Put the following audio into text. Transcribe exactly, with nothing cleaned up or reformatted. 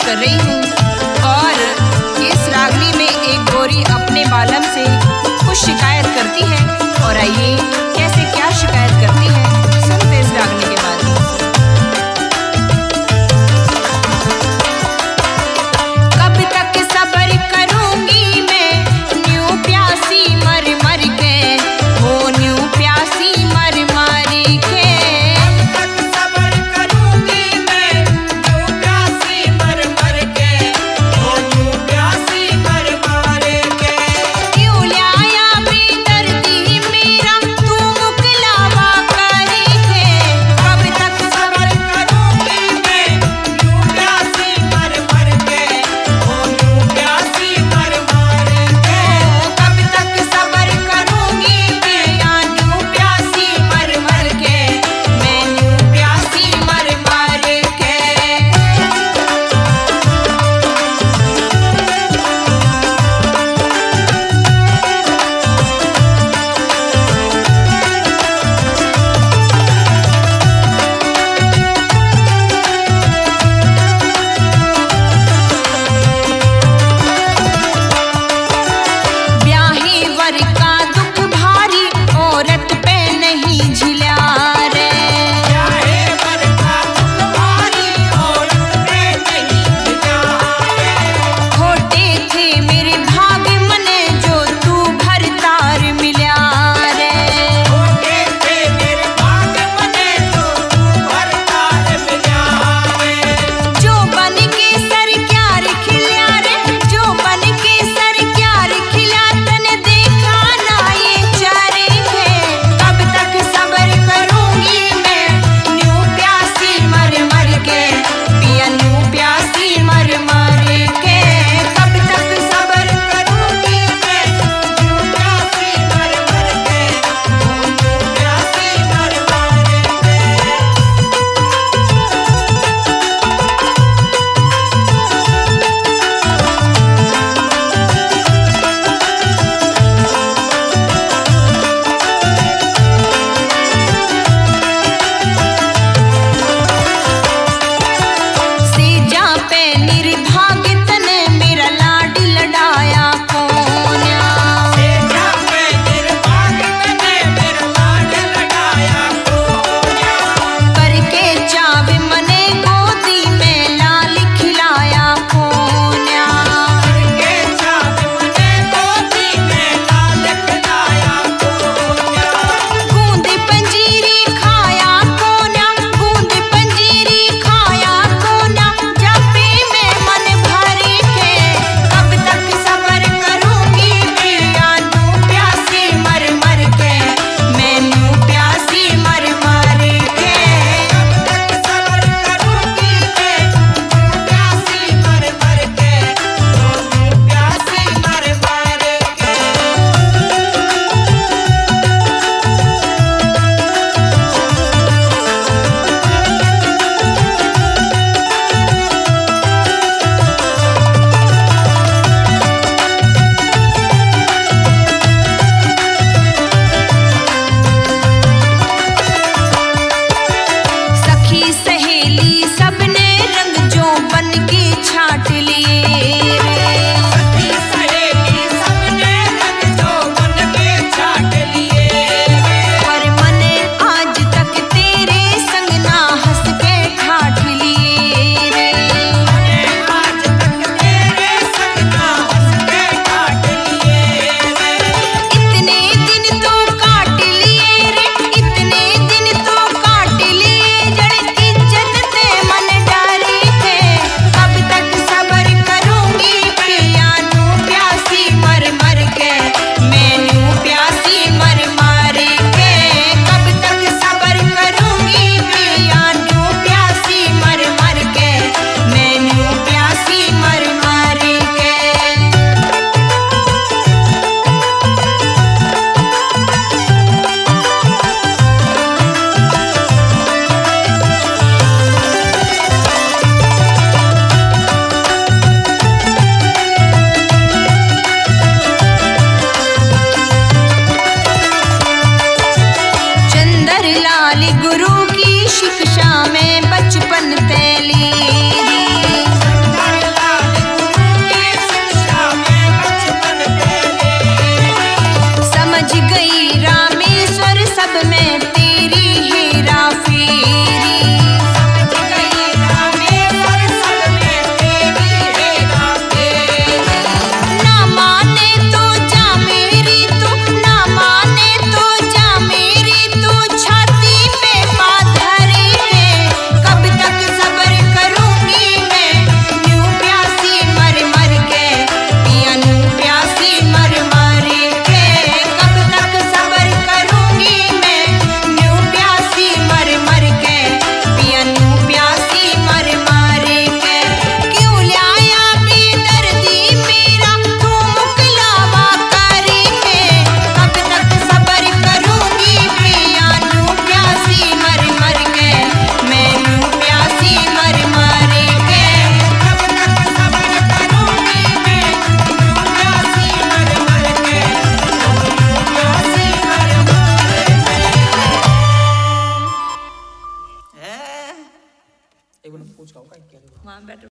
कर रही हूँ। और इस रागनी में एक गोरी अपने बालम से कुछ शिकायत करती है। और आइए कैसे क्या शिकायत करती है सुनते इस रागनी के माध्यम से। कब तक सब्र करूंगी मैं न्यू प्यासी मर मर के, हो न्यू प्यासी मर मर के। कब तक सब्र करूंगी मैं न्यू प्यासी मर मर के, हो न्यू प्यासी मर मर के। क्यों लाया बेदर्दी वहाँ बैठो।